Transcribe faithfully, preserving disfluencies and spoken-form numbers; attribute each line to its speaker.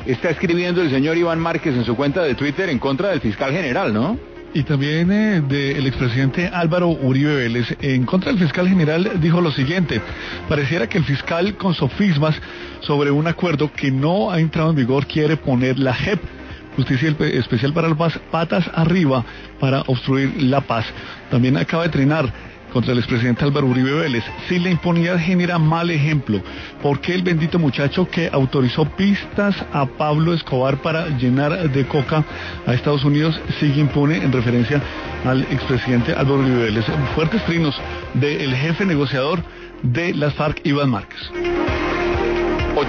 Speaker 1: está escribiendo el señor Iván Márquez en su cuenta de Twitter en contra del fiscal general, ¿no?
Speaker 2: Y también eh, del expresidente Álvaro Uribe Vélez. En contra del fiscal general dijo lo siguiente: pareciera que el fiscal, con sofismas sobre un acuerdo que no ha entrado en vigor, quiere poner la J E P, Justicia Especial para la Paz, patas arriba para obstruir la paz. También acaba de trinar contra el expresidente Álvaro Uribe Vélez: si la impunidad genera mal ejemplo, ¿por qué el bendito muchacho que autorizó pistas a Pablo Escobar para llenar de coca a Estados Unidos sigue impune? En referencia al expresidente Álvaro Uribe Vélez. Fuertes trinos del jefe negociador de las FARC, Iván Márquez.